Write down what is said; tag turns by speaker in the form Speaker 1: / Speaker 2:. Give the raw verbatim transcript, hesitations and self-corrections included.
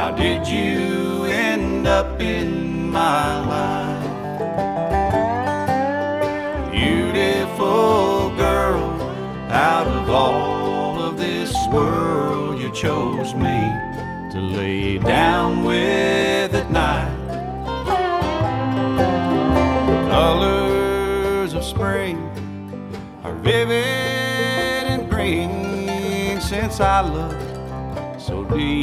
Speaker 1: how did you end up in my life? Beautiful girl, out of all of this world, you chose me to lay down with at night. The colors of spring are vivid and green, since I look so deep